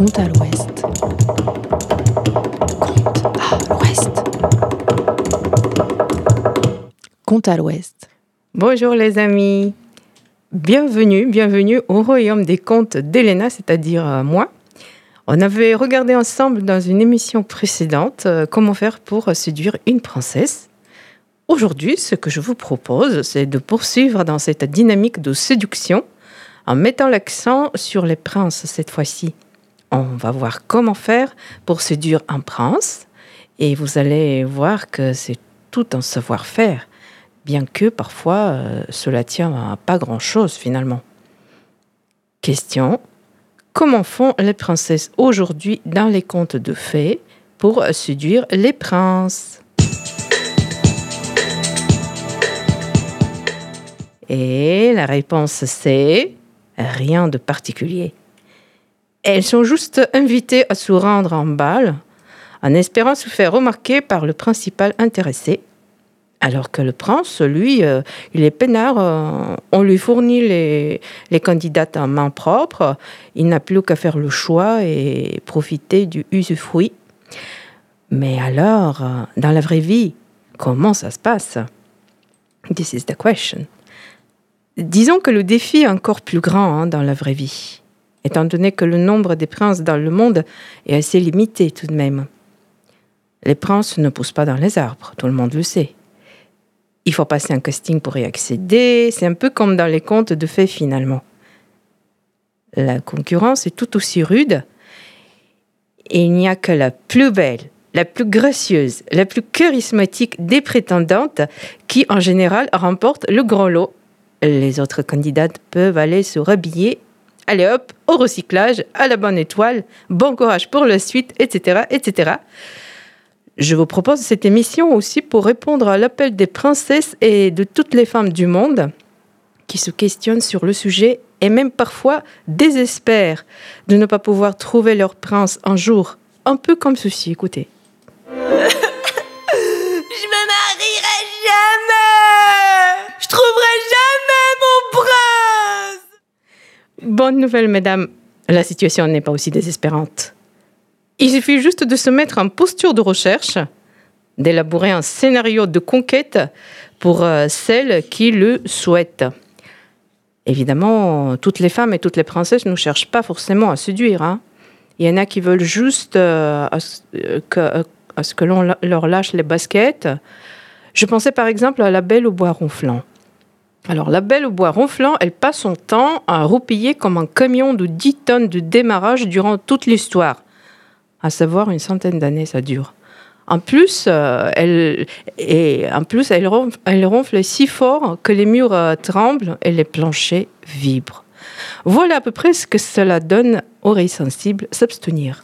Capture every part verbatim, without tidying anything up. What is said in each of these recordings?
Conte à l'ouest. Conte à l'ouest. Conte à l'ouest. Bonjour les amis. Bienvenue, bienvenue au royaume des contes d'Elena, c'est-à-dire euh, moi. On avait regardé ensemble dans une émission précédente euh, comment faire pour séduire une princesse. Aujourd'hui, ce que je vous propose, c'est de poursuivre dans cette dynamique de séduction en mettant l'accent sur les princes cette fois-ci. On va voir comment faire pour séduire un prince et vous allez voir que c'est tout un savoir-faire, bien que parfois euh, cela tient à pas grand-chose finalement. Question: comment font les princesses aujourd'hui dans les contes de fées pour séduire les princes? Et la réponse c'est rien de particulier. Elles sont juste invitées à se rendre en bal en espérant se faire remarquer par le principal intéressé. Alors que le prince, lui, euh, il est peinard, euh, on lui fournit les, les candidates en main propre, il n'a plus qu'à faire le choix et profiter du usufruit. Mais alors, euh, dans la vraie vie, comment ça se passe? This is the question. Disons que le défi est encore plus grand hein, dans la vraie vie, étant donné que le nombre des princes dans le monde est assez limité tout de même. Les princes ne poussent pas dans les arbres, tout le monde le sait. Il faut passer un casting pour y accéder, c'est un peu comme dans les contes de fées finalement. La concurrence est tout aussi rude et il n'y a que la plus belle, la plus gracieuse, la plus charismatique des prétendantes qui en général remporte le grand lot. Les autres candidates peuvent aller se rhabiller, allez hop, au recyclage, à la bonne étoile, bon courage pour la suite, et cetera, et cetera. Je vous propose cette émission aussi pour répondre à l'appel des princesses et de toutes les femmes du monde qui se questionnent sur le sujet et même parfois désespèrent de ne pas pouvoir trouver leur prince un jour, un peu comme ceci, écoutez. Je me marierai jamais! Je trouverai jamais mon prince! Bonne nouvelle, mesdames, la situation n'est pas aussi désespérante. Il suffit juste de se mettre en posture de recherche, d'élaborer un scénario de conquête pour euh, celles qui le souhaitent. Évidemment, toutes les femmes et toutes les princesses ne cherchent pas forcément à séduire. Hein. Il y en a qui veulent juste euh, à, euh, que, à ce que l'on leur lâche les baskets. Je pensais par exemple à la Belle au bois ronflant. Alors, la Belle au bois ronflant, elle passe son temps à roupiller comme un camion de dix tonnes de démarrage durant toute l'histoire. À savoir une centaine d'années, ça dure. En plus, euh, elle, et en plus elle, ronfle, elle ronfle si fort que les murs euh, tremblent et les planchers vibrent. Voilà à peu près ce que cela donne, oreilles sensibles, s'abstenir.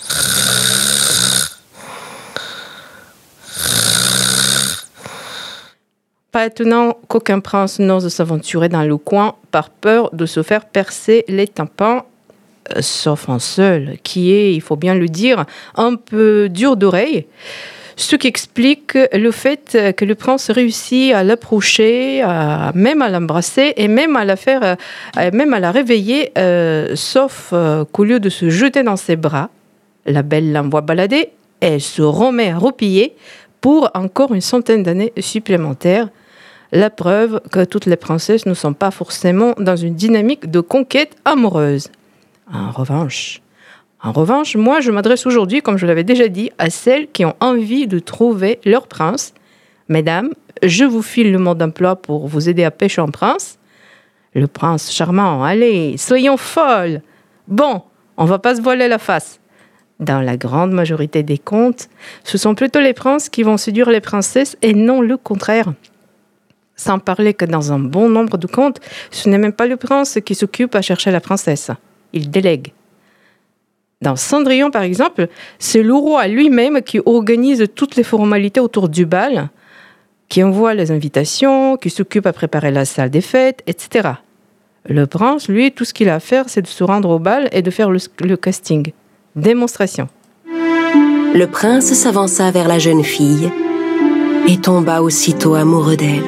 Pas étonnant qu'aucun prince n'ose s'aventurer dans le coin par peur de se faire percer les tympans, sauf un seul, qui est, il faut bien le dire, un peu dur d'oreille, ce qui explique le fait que le prince réussit à l'approcher, à, même à l'embrasser et même à la faire, même à la réveiller, euh, sauf euh, qu'au lieu de se jeter dans ses bras, la Belle l'envoie balader et elle se remet à roupiller pour encore une centaine d'années supplémentaires. La preuve que toutes les princesses ne sont pas forcément dans une dynamique de conquête amoureuse. En revanche, en revanche, moi, je m'adresse aujourd'hui, comme je l'avais déjà dit, à celles qui ont envie de trouver leur prince. Mesdames, je vous file le mode d'emploi pour vous aider à pêcher un prince. Le prince charmant, allez, soyons folles. Bon, on va pas se voiler la face. Dans la grande majorité des contes, ce sont plutôt les princes qui vont séduire les princesses et non le contraire. Sans parler que dans un bon nombre de contes, ce n'est même pas le prince qui s'occupe à chercher la princesse. Il délègue. Dans Cendrillon, par exemple, c'est le roi lui-même qui organise toutes les formalités autour du bal, qui envoie les invitations, qui s'occupe à préparer la salle des fêtes, et cetera. Le prince, lui, tout ce qu'il a à faire, c'est de se rendre au bal et de faire le, le casting. Démonstration. Le prince s'avança vers la jeune fille et tomba aussitôt amoureux d'elle.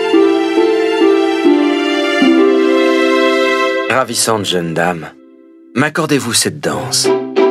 Ravissante jeune dame, M'accordez-vous cette danse?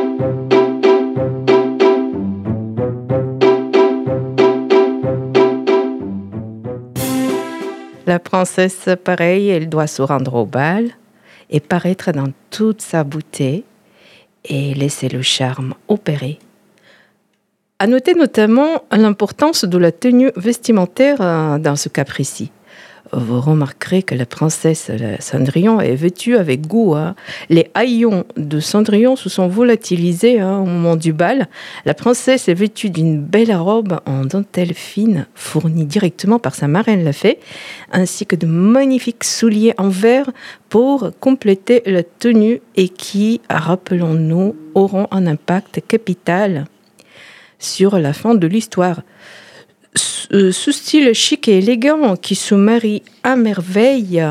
La princesse, pareil, elle doit se rendre au bal et paraître dans toute sa beauté et laisser le charme opérer. À noter notamment l'importance de la tenue vestimentaire dans ce cas précis. Vous remarquerez que la princesse Cendrillon est vêtue avec goût. Hein. Les haillons de Cendrillon se sont volatilisés hein, au moment du bal. La princesse est vêtue d'une belle robe en dentelle fine, fournie directement par sa marraine la fée, ainsi que de magnifiques souliers en verre pour compléter la tenue et qui, rappelons-nous, auront un impact capital sur la fin de l'histoire. Ce style chic et élégant qui se marie à merveille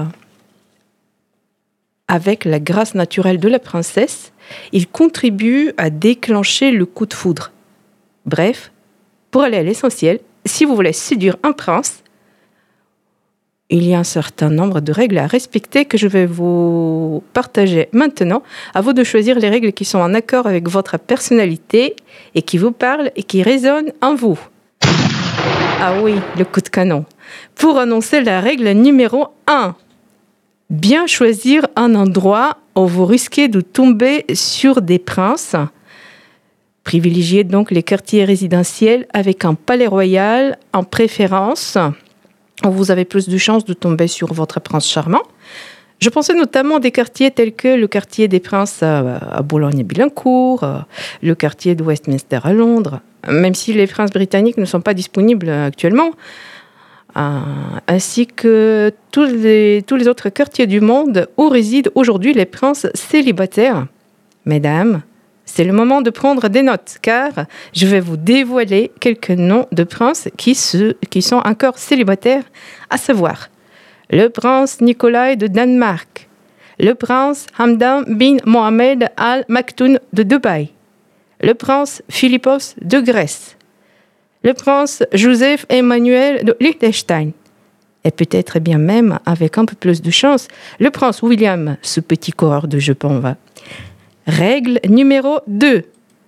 avec la grâce naturelle de la princesse, il contribue à déclencher le coup de foudre. Bref, pour aller à l'essentiel, si vous voulez séduire un prince, il y a un certain nombre de règles à respecter que je vais vous partager maintenant. À vous de choisir les règles qui sont en accord avec votre personnalité et qui vous parlent et qui résonnent en vous. Ah oui, le coup de canon. Pour annoncer la règle numéro un. Bien choisir un endroit où vous risquez de tomber sur des princes. Privilégiez donc les quartiers résidentiels avec un palais royal en préférence, où vous avez plus de chances de tomber sur votre prince charmant. Je pensais notamment à des quartiers tels que le quartier des Princes à Boulogne-Billancourt, le quartier de Westminster à Londres, même si les princes britanniques ne sont pas disponibles actuellement, ainsi que tous les, tous les autres quartiers du monde où résident aujourd'hui les princes célibataires. Mesdames, c'est le moment de prendre des notes, car je vais vous dévoiler quelques noms de princes qui, se, qui sont encore célibataires, à savoir le prince Nicolas de Danemark, le prince Hamdan bin Mohamed Al Maktoum de Dubaï, le prince Philippos de Grèce, le prince Joseph Emmanuel de Liechtenstein, et peut-être bien même, avec un peu plus de chance, le prince William, ce petit coureur de jupons. Va. Règle numéro deux.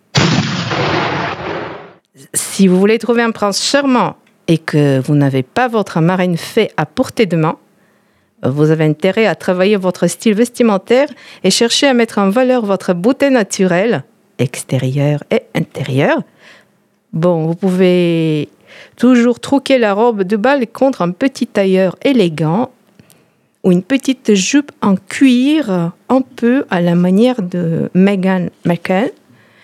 Si vous voulez trouver un prince charmant et que vous n'avez pas votre marraine fée à portée de main, vous avez intérêt à travailler votre style vestimentaire et chercher à mettre en valeur votre beauté naturelle, extérieure et intérieure. Bon, vous pouvez toujours troquer la robe de bal contre un petit tailleur élégant ou une petite jupe en cuir, un peu à la manière de Meghan Markle.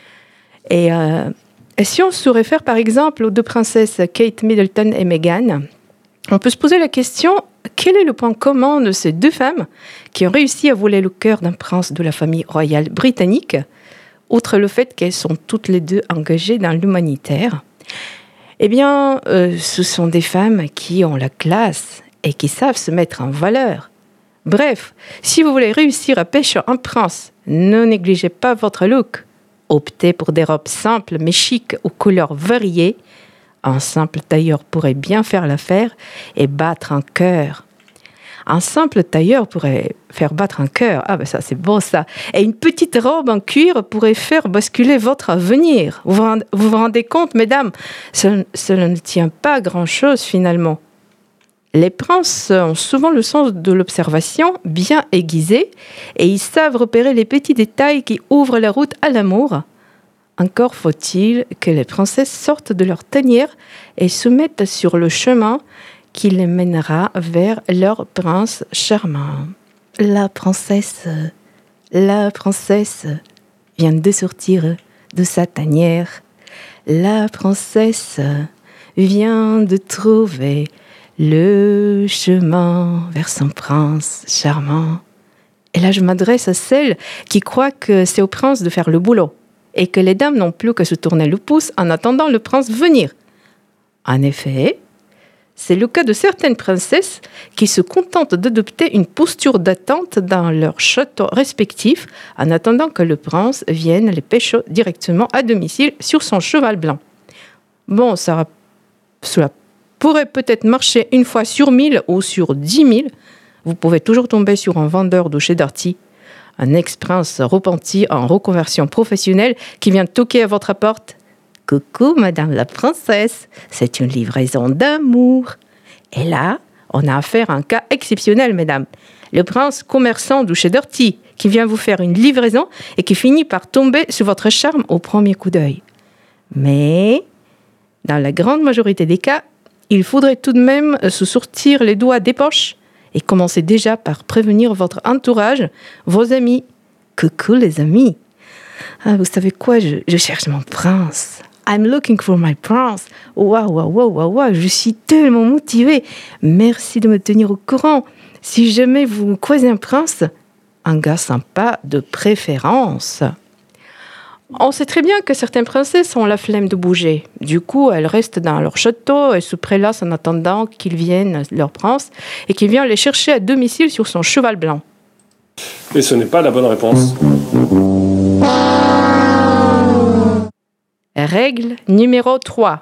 Et, euh, et si on se réfère par exemple aux deux princesses Kate Middleton et Meghan, on peut se poser la question, quel est le point commun de ces deux femmes qui ont réussi à voler le cœur d'un prince de la famille royale britannique, outre le fait qu'elles sont toutes les deux engagées dans l'humanitaire? Eh bien, euh, ce sont des femmes qui ont la classe et qui savent se mettre en valeur. Bref, si vous voulez réussir à pêcher un prince, ne négligez pas votre look. Optez pour des robes simples mais chic aux couleurs variées. Un simple tailleur pourrait bien faire l'affaire et battre un cœur. Un simple tailleur pourrait faire battre un cœur. Ah ben ça, c'est beau ça. Et une petite robe en cuir pourrait faire basculer votre avenir. Vous vous rendez, vous vous rendez compte, mesdames, cela, cela ne tient pas à grand-chose finalement. Les princes ont souvent le sens de l'observation bien aiguisé et ils savent repérer les petits détails qui ouvrent la route à l'amour. Encore faut-il que les princesses sortent de leur tanière et se mettent sur le chemin qui les mènera vers leur prince charmant. La princesse, la princesse vient de sortir de sa tanière. La princesse vient de trouver le chemin vers son prince charmant. Et là, je m'adresse à celles qui croient que c'est au prince de faire le boulot et que les dames n'ont plus qu'à se tourner le pouce en attendant le prince venir. En effet, c'est le cas de certaines princesses qui se contentent d'adopter une posture d'attente dans leur château respectif en attendant que le prince vienne les pécho directement à domicile sur son cheval blanc. Bon, ça, cela pourrait peut-être marcher une fois sur mille ou sur dix mille. Vous pouvez toujours tomber sur un vendeur de chez Darty, Un ex-prince repenti en reconversion professionnelle qui vient toquer à votre porte. « Coucou, madame la princesse, c'est une livraison d'amour. » Et là, on a affaire à un cas exceptionnel, mesdames. Le prince commerçant du Cheddar Tea qui vient vous faire une livraison et qui finit par tomber sous votre charme au premier coup d'œil. Mais, dans la grande majorité des cas, il faudrait tout de même se sortir les doigts des poches et commencer déjà par prévenir votre entourage, vos amis. Coucou les amis. Ah, vous savez quoi, je, je cherche mon prince. I'm looking for my prince. Waouh, waouh, waouh, waouh, waouh, je suis tellement motivée. Merci de me tenir au courant. Si jamais vous croisez un prince, un gars sympa de préférence. On sait très bien que certaines princesses ont la flemme de bouger. Du coup, elles restent dans leur château et se prélassent en attendant qu'ils viennent, leur prince, et qu'il vienne les chercher à domicile sur son cheval blanc. Et ce n'est pas la bonne réponse. Règle numéro trois.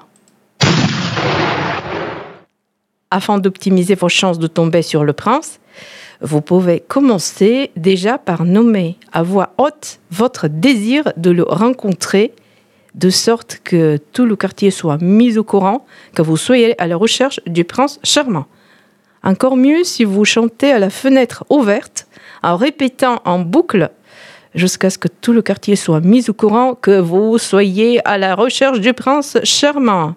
Afin d'optimiser vos chances de tomber sur le prince, vous pouvez commencer déjà par nommer à voix haute votre désir de le rencontrer, de sorte que tout le quartier soit mis au courant que vous soyez à la recherche du prince charmant. Encore mieux si vous chantez à la fenêtre ouverte en répétant en boucle jusqu'à ce que tout le quartier soit mis au courant que vous soyez à la recherche du prince charmant.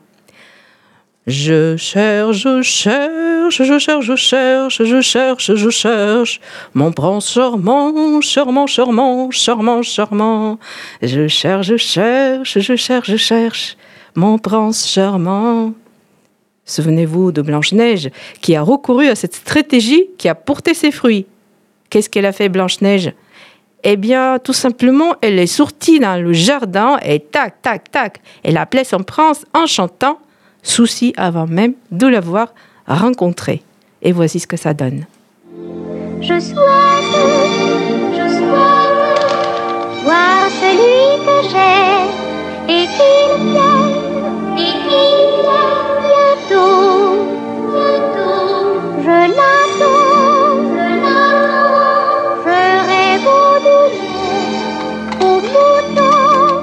Je cherche, je cherche, je cherche, je cherche, je cherche, je cherche, mon prince charmant, charmant, charmant, charmant, charmant. Je cherche, je cherche, je cherche, je cherche, mon prince charmant. Souvenez-vous de Blanche-Neige qui a recouru à cette stratégie qui a porté ses fruits. Qu'est-ce qu'elle a fait, Blanche-Neige ? Eh bien, tout simplement, elle est sortie dans le jardin et tac, tac, tac, elle a appelé son prince en chantant, souci avant même de l'avoir rencontré. Et voici ce que ça donne. Je souhaite, je souhaite voir celui que j'ai et qu'il vienne, et qu'il vienne bientôt, bientôt. Je l'attends, je l'attends, je rêve au doudou, au mouton,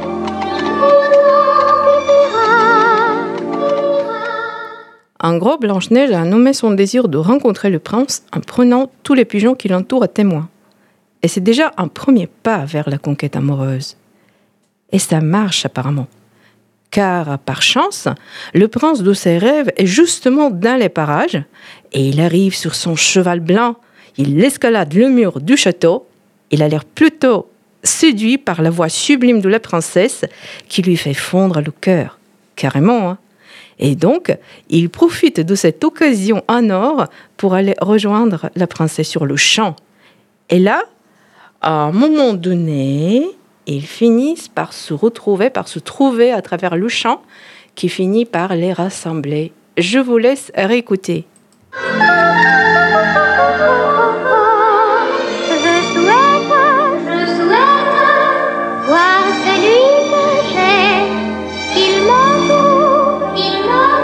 mouton qui dira, qui dira. En gros, Blanche-Neige a nommé son désir de rencontrer le prince en prenant tous les pigeons qui l'entourent à témoin. Et c'est déjà un premier pas vers la conquête amoureuse. Et ça marche apparemment. Car, par chance, le prince de ses rêves est justement dans les parages et il arrive sur son cheval blanc, il escalade le mur du château, il a l'air plutôt séduit par la voix sublime de la princesse qui lui fait fondre le cœur. Carrément, hein. Et donc, il profite de cette occasion en or pour aller rejoindre la princesse sur le champ. Et là, à un moment donné, ils finissent par se retrouver, par se trouver à travers le champ qui finit par les rassembler. Je vous laisse réécouter. Je souhaite, je souhaite voir celui que j'ai, qu'il m'entoure, qu'il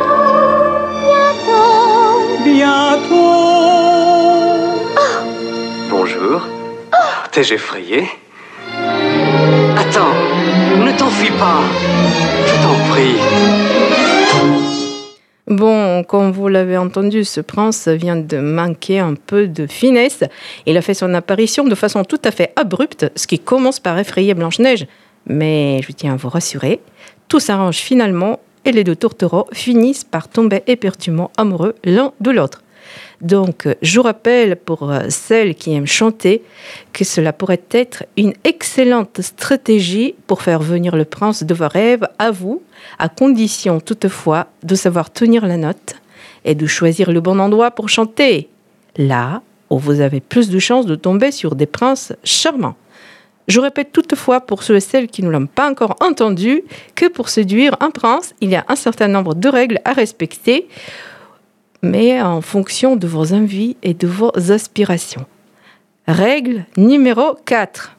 m'entoure bientôt. Bientôt. Bonjour. T'ai-je effrayé? Attends, ne t'enfuis pas. Je t'en prie. Bon, comme vous l'avez entendu, ce prince vient de manquer un peu de finesse. Il a fait son apparition de façon tout à fait abrupte, ce qui commence par effrayer Blanche-Neige. Mais je tiens à vous rassurer, tout s'arrange finalement et les deux tourtereaux finissent par tomber éperdument amoureux l'un de l'autre. Donc, je rappelle pour celles qui aiment chanter que cela pourrait être une excellente stratégie pour faire venir le prince de vos rêves à vous, à condition toutefois de savoir tenir la note et de choisir le bon endroit pour chanter. Là où vous avez plus de chances de tomber sur des princes charmants. Je répète toutefois pour ceux et celles qui ne l'ont pas encore entendu que pour séduire un prince, il y a un certain nombre de règles à respecter, mais en fonction de vos envies et de vos aspirations. Règle numéro quatre.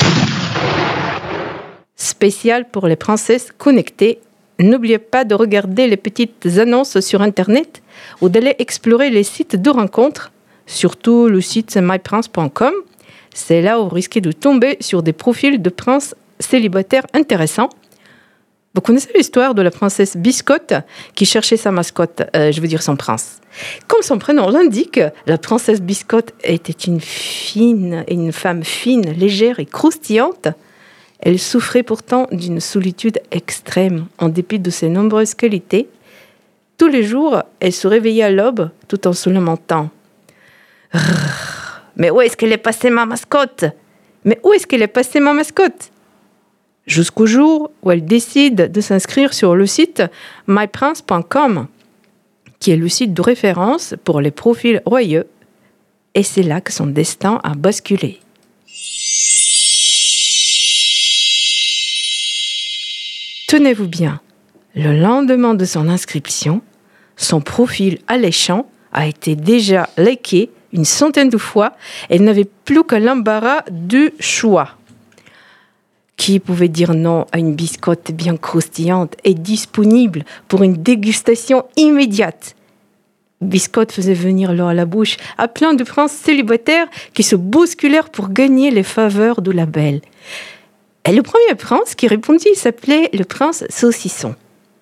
Spécial pour les princesses connectées. N'oubliez pas de regarder les petites annonces sur Internet ou d'aller explorer les sites de rencontres, surtout le site my prince point com. C'est là où vous risquez de tomber sur des profils de princes célibataires intéressants. Vous connaissez l'histoire de la princesse Biscotte qui cherchait sa mascotte, euh, je veux dire son prince. Comme son prénom l'indique, la princesse Biscotte était une fine, une femme fine, légère et croustillante. Elle souffrait pourtant d'une solitude extrême, en dépit de ses nombreuses qualités. Tous les jours, elle se réveillait à l'aube tout en se lamentant. « Mais où est-ce qu'elle est passée ma mascotte ? Mais où est-ce qu'elle est passée ma mascotte ?» Jusqu'au jour où elle décide de s'inscrire sur le site my prince point com, qui est le site de référence pour les profils royaux. Et c'est là que son destin a basculé. Tenez-vous bien, le lendemain de son inscription, son profil alléchant a été déjà liké une centaine de fois et elle n'avait plus que l'embarras du choix. Qui pouvait dire non à une biscotte bien croustillante et disponible pour une dégustation immédiate ? Biscotte faisait venir l'eau à la bouche à plein de princes célibataires qui se bousculèrent pour gagner les faveurs de la belle. Et le premier prince qui répondit s'appelait le prince Saucisson.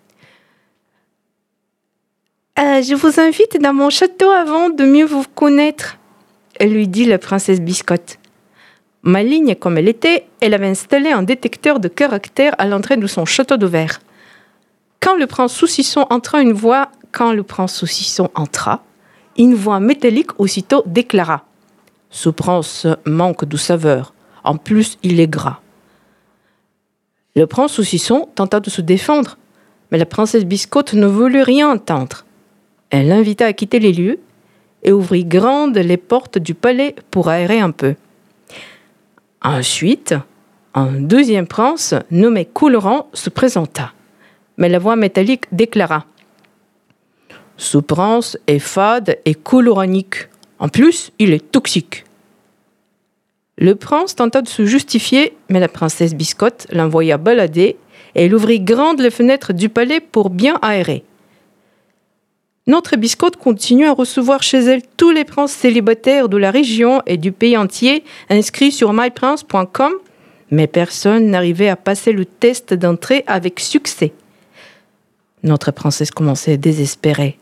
Euh, « Je vous invite dans mon château avant de mieux vous connaître, » lui dit la princesse Biscotte. Maligne comme elle était, elle avait installé un détecteur de caractère à l'entrée de son château de verre. Quand le prince Saucisson entra, une voix, quand le prince Saucisson entra, une voix métallique aussitôt déclara : « Ce prince manque de saveur. En plus, il est gras. » Le prince Saucisson tenta de se défendre, mais la princesse Biscotte ne voulut rien entendre. Elle l'invita à quitter les lieux et ouvrit grandes les portes du palais pour aérer un peu. Ensuite, un deuxième prince, nommé Couleran, se présenta. Mais la voix métallique déclara : « Ce prince est fade et couloranique. En plus, il est toxique. » Le prince tenta de se justifier, mais la princesse Biscotte l'envoya balader et elle ouvrit grandes les fenêtres du palais pour bien aérer. Notre Biscotte continue à recevoir chez elle tous les princes célibataires de la région et du pays entier inscrits sur my prince point com, mais personne n'arrivait à passer le test d'entrée avec succès. Notre princesse commençait à désespérer.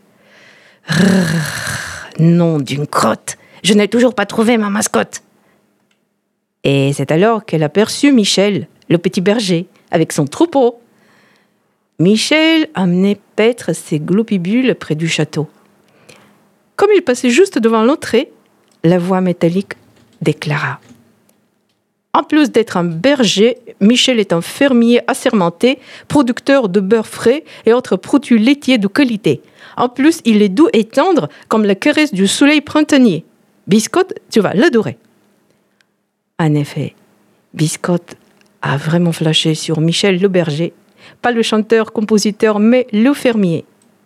« Nom d'une crotte, je n'ai toujours pas trouvé ma mascotte !» Et c'est alors qu'elle aperçut Michel, le petit berger, avec son troupeau. Michel amenait paître ses globibules près du château. Comme il passait juste devant l'entrée, la voix métallique déclara : « En plus d'être un berger, Michel est un fermier assermenté, producteur de beurre frais et autres produits laitiers de qualité. En plus, il est doux et tendre comme la caresse du soleil printanier. Biscotte, tu vas l'adorer. » En effet, Biscotte a vraiment flashé sur Michel le berger, pas le chanteur-compositeur, mais le fermier.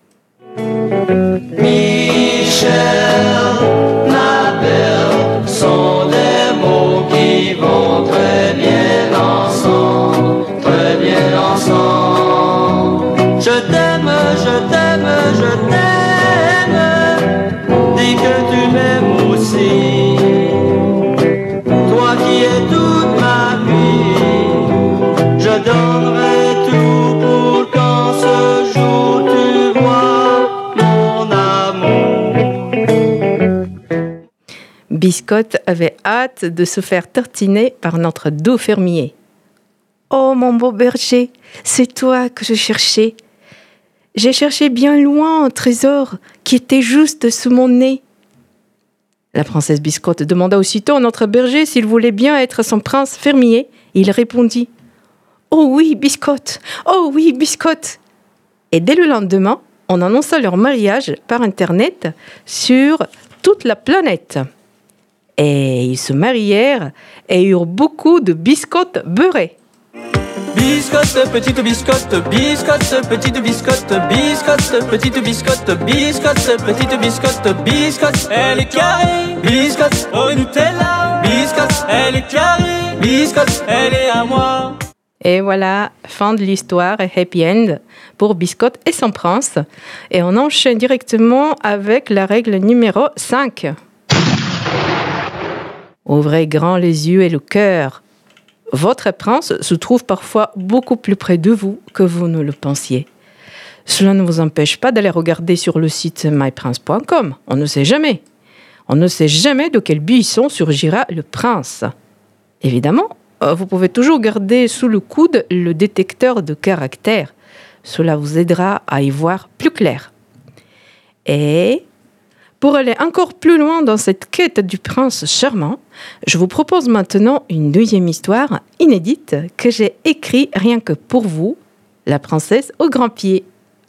Michel, ma belle, sont des mots qui vont très bien ensemble, très bien ensemble. Je t'aime, je t'aime, je t'aime, dis que tu m'aimes aussi. Toi qui es toute ma vie, je donnerai tout pour qu'en ce jour tu vois mon amour. Biscotte avait hâte de se faire tartiner par notre doux fermier. « Oh mon beau berger, c'est toi que je cherchais. J'ai cherché bien loin un trésor qui était juste sous mon nez. » La princesse Biscotte demanda aussitôt à notre berger s'il voulait bien être son prince fermier. Il répondit : « Oh oui, Biscotte, oh oui, Biscotte !» Et dès le lendemain, on annonça leur mariage par Internet sur toute la planète. Et ils se marièrent et eurent beaucoup de biscottes beurrées. Biscotte, petite biscotte, biscotte, petite biscotte, biscotte, petite biscotte, biscotte, petite biscotte, biscotte, elle est carrée, biscotte, au Nutella, biscotte, elle est carrée, biscotte, elle est à moi. Et voilà, fin de l'histoire et happy end pour Biscotte et son prince. Et on enchaîne directement avec la règle numéro cinq. Ouvrez grand les yeux et le cœur. Votre prince se trouve parfois beaucoup plus près de vous que vous ne le pensiez. Cela ne vous empêche pas d'aller regarder sur le site my prince point com. On ne sait jamais. On ne sait jamais de quel buisson surgira le prince. Évidemment, vous pouvez toujours garder sous le coude le détecteur de caractères. Cela vous aidera à y voir plus clair. Et pour aller encore plus loin dans cette quête du prince charmant, je vous propose maintenant une deuxième histoire inédite que j'ai écrite rien que pour vous, la princesse aux grands pieds.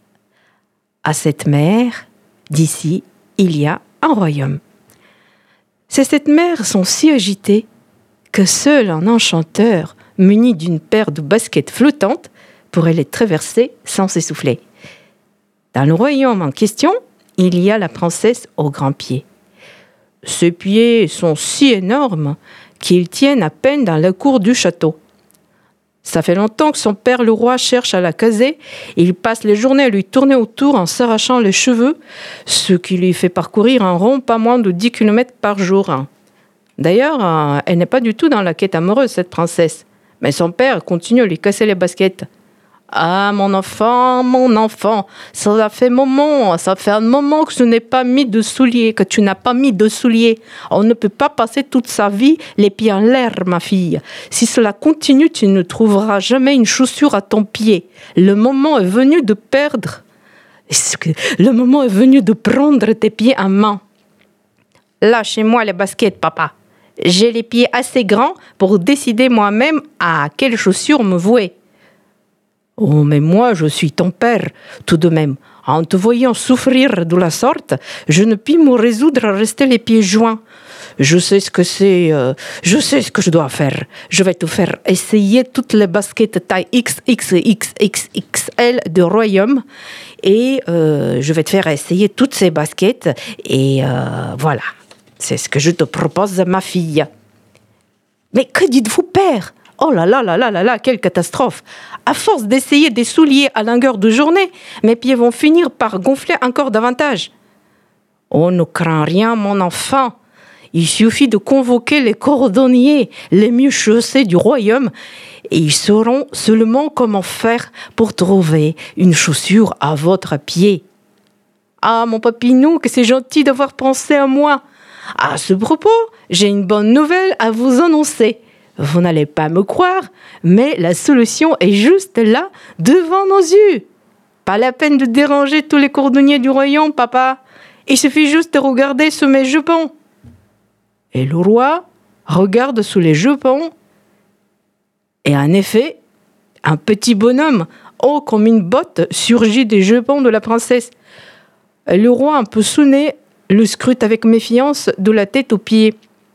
À cette mer, d'ici, il y a un royaume. Ces sept mers sont si agitées que seul un enchanteur muni d'une paire de baskets flottantes pourrait les traverser sans s'essouffler. Dans le royaume en question, il y a la princesse aux grands pieds. Ses pieds sont si énormes qu'ils tiennent à peine dans la cour du château. Ça fait longtemps que son père le roi cherche à la caser. Il passe les journées à lui tourner autour en s'arrachant les cheveux, ce qui lui fait parcourir un rond pas moins de dix kilomètres par jour. D'ailleurs, elle n'est pas du tout dans la quête amoureuse, cette princesse. Mais son père continue à lui casser les baskets. Ah, mon enfant, mon enfant, ça fait moment, ça fait un moment que je n'ai pas mis de souliers, que tu n'as pas mis de souliers. On ne peut pas passer toute sa vie les pieds en l'air, ma fille. Si cela continue, tu ne trouveras jamais une chaussure à ton pied. Le moment est venu de perdre, le moment est venu de prendre tes pieds en main. Lâchez-moi les baskets, papa. J'ai les pieds assez grands pour décider moi-même à quelles chaussures me vouer. Oh, mais moi, je suis ton père, tout de même. En te voyant souffrir de la sorte, je ne puis me résoudre à rester les pieds joints. Je sais ce que c'est, euh, je sais ce que je dois faire. Je vais te faire essayer toutes les baskets taille X X X X X L de royaume et euh, je vais te faire essayer toutes ces baskets et euh, voilà. C'est ce que je te propose, ma fille. Mais que dites-vous, père ? Oh là là là là là là, quelle catastrophe! À force d'essayer des souliers à longueur de journée, mes pieds vont finir par gonfler encore davantage. Oh, ne crains rien, mon enfant. Il suffit de convoquer les cordonniers les mieux chaussés du royaume et ils sauront seulement comment faire pour trouver une chaussure à votre pied. Ah, mon papinou, que c'est gentil d'avoir pensé à moi. À ce propos, j'ai une bonne nouvelle à vous annoncer. Vous n'allez pas me croire, mais la solution est juste là, devant nos yeux. Pas la peine de déranger tous les cordonniers du royaume, papa. Il suffit juste de regarder sous mes jupons. Et le roi regarde sous les jupons. Et en effet, un petit bonhomme, haut comme une botte, surgit des jupons de la princesse. Le roi, un peu sonné, le scrute avec méfiance de la tête aux pieds.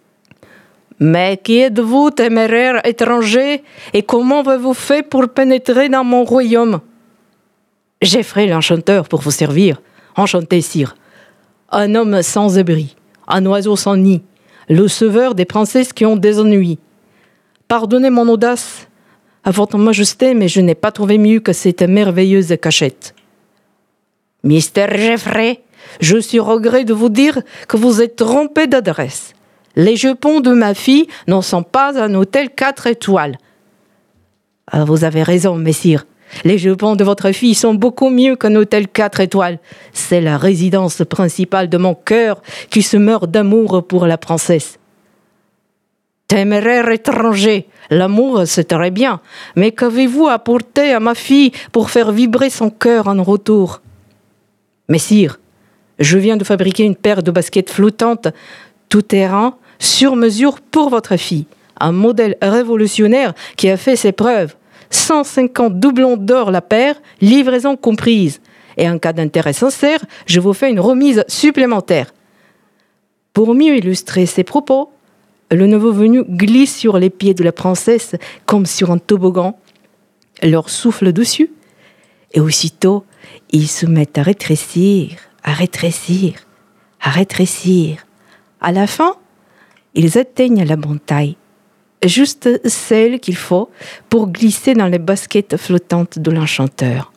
Mais qui êtes-vous, téméraire étranger, et comment avez-vous fait pour pénétrer dans mon royaume ? Geoffrey l'enchanteur pour vous servir. Enchanté, sire. Un homme sans abri, un oiseau sans nid, le sauveur des princesses qui ont des ennuis. Pardonnez mon audace à votre majesté, mais je n'ai pas trouvé mieux que cette merveilleuse cachette. Mister Geoffrey, je suis regret de vous dire que vous êtes trompé d'adresse. Les jupons de ma fille ne sont pas un hôtel quatre étoiles. Ah, vous avez raison, messire. Les jupons de votre fille sont beaucoup mieux qu'un hôtel quatre étoiles. C'est la résidence principale de mon cœur qui se meurt d'amour pour la princesse. Téméraire étranger, l'amour c'est très bien, mais qu'avez-vous apporté à ma fille pour faire vibrer son cœur en retour ? Messire, je viens de fabriquer une paire de baskets flottantes tout-terrain, sur mesure pour votre fille. Un modèle révolutionnaire qui a fait ses preuves. cent cinquante doublons d'or la paire, livraison comprise. Et en cas d'intérêt sincère, je vous fais une remise supplémentaire. Pour mieux illustrer ses propos, le nouveau venu glisse sur les pieds de la princesse comme sur un toboggan, leur souffle dessus, et aussitôt, ils se mettent à rétrécir, à rétrécir, à rétrécir. À la fin, ils atteignent la bonne taille, juste celle qu'il faut pour glisser dans les baskets flottantes de l'enchanteur.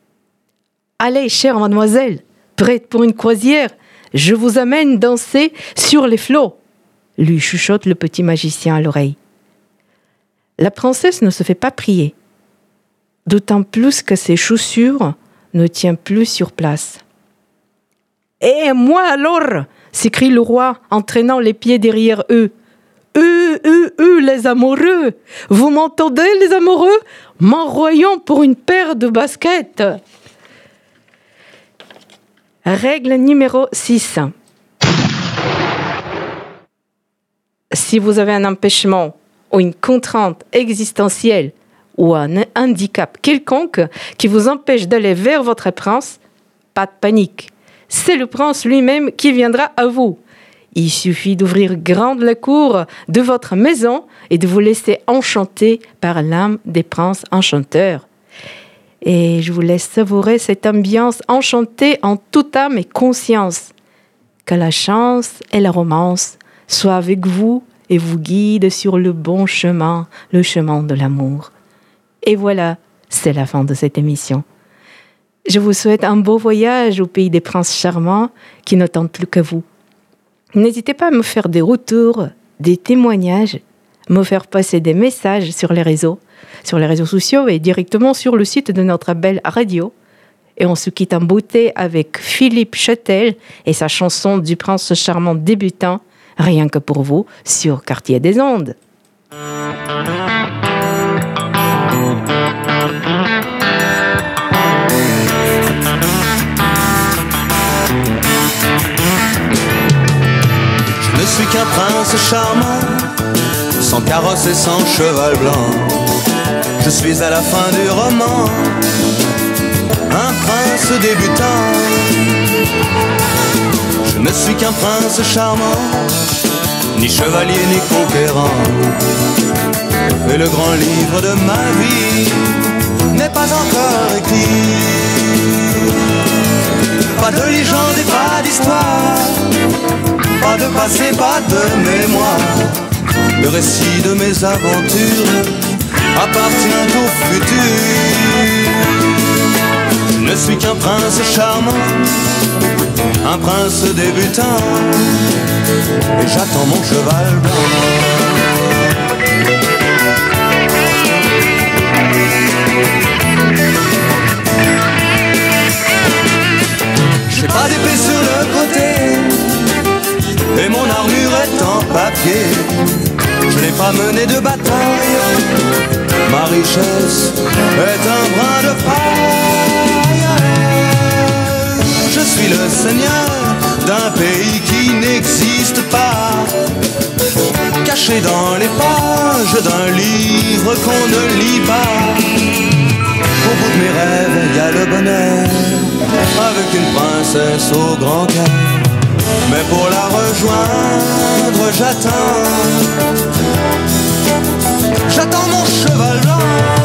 Allez, chère mademoiselle, prête pour une croisière, je vous amène danser sur les flots. lui chuchote le petit magicien à l'oreille. La princesse ne se fait pas prier, d'autant plus que ses chaussures ne tiennent plus sur place. « Et moi alors !» s'écrie le roi en traînant les pieds derrière eux. « Eux, eux, eux, les amoureux! Vous m'entendez, les amoureux? M'enroyons pour une paire de baskets !» Règle numéro six. Si vous avez un empêchement ou une contrainte existentielle ou un handicap quelconque qui vous empêche d'aller vers votre prince, pas de panique. C'est le prince lui-même qui viendra à vous. Il suffit d'ouvrir grande la cour de votre maison et de vous laisser enchanter par l'âme des princes enchanteurs. Et je vous laisse savourer cette ambiance enchantée en toute âme et conscience. Que la chance et la romance soient avec vous et vous guident sur le bon chemin, le chemin de l'amour. Et voilà, c'est la fin de cette émission. Je vous souhaite un beau voyage au pays des princes charmants qui n'attendent plus que vous. N'hésitez pas à me faire des retours, des témoignages, me faire passer des messages sur les réseaux, sur les réseaux sociaux et directement sur le site de notre belle radio. Et on se quitte en beauté avec Philippe Châtel et sa chanson du prince charmant débutant, rien que pour vous, sur Quartier des Ondes. Je ne suis qu'un prince charmant, sans carrosse et sans cheval blanc. Je suis à la fin du roman, un prince débutant. Je ne suis qu'un prince charmant, ni chevalier ni conquérant. Et le grand livre de ma vie n'est pas encore écrit. Pas de légende et pas d'histoire, pas de passé, pas de mémoire. Le récit de mes aventures appartient au futur. Je ne suis qu'un prince charmant, un prince débutant, et j'attends mon cheval blanc. J'ai pas d'épée sur le côté, et mon armure est en papier. Je n'ai pas mené de bataille, ma richesse est un brin de paille. Je suis le seigneur d'un pays qui n'existe pas, caché dans les pages d'un livre qu'on ne lit pas. Au bout de mes rêves, il y a le bonheur, avec une princesse au grand cœur. Mais pour la rejoindre, j'attends, j'attends mon cheval blanc.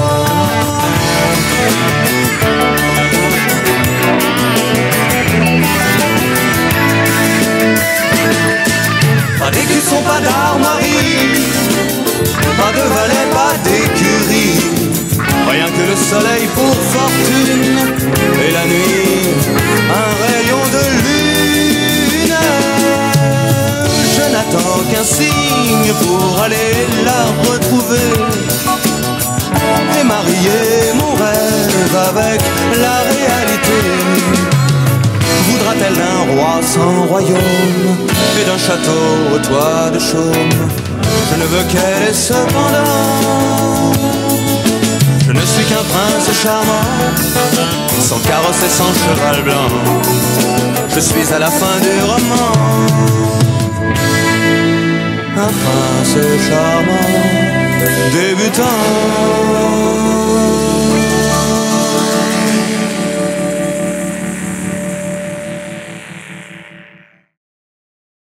Pas d'écusson, pas d'armoirie, pas de valet, pas d'écurie. Rien que le soleil pour fortune, et la nuit, un rayon de lune. Je n'attends qu'un signe pour aller la retrouver et marier mon rêve avec la réalité. Voudra-t-elle d'un roi sans royaume et d'un château au toit de chaume? Je ne veux qu'elle ait cependant. Je ne suis qu'un prince charmant, sans carrosse et sans cheval blanc. Je suis à la fin du roman, un prince charmant.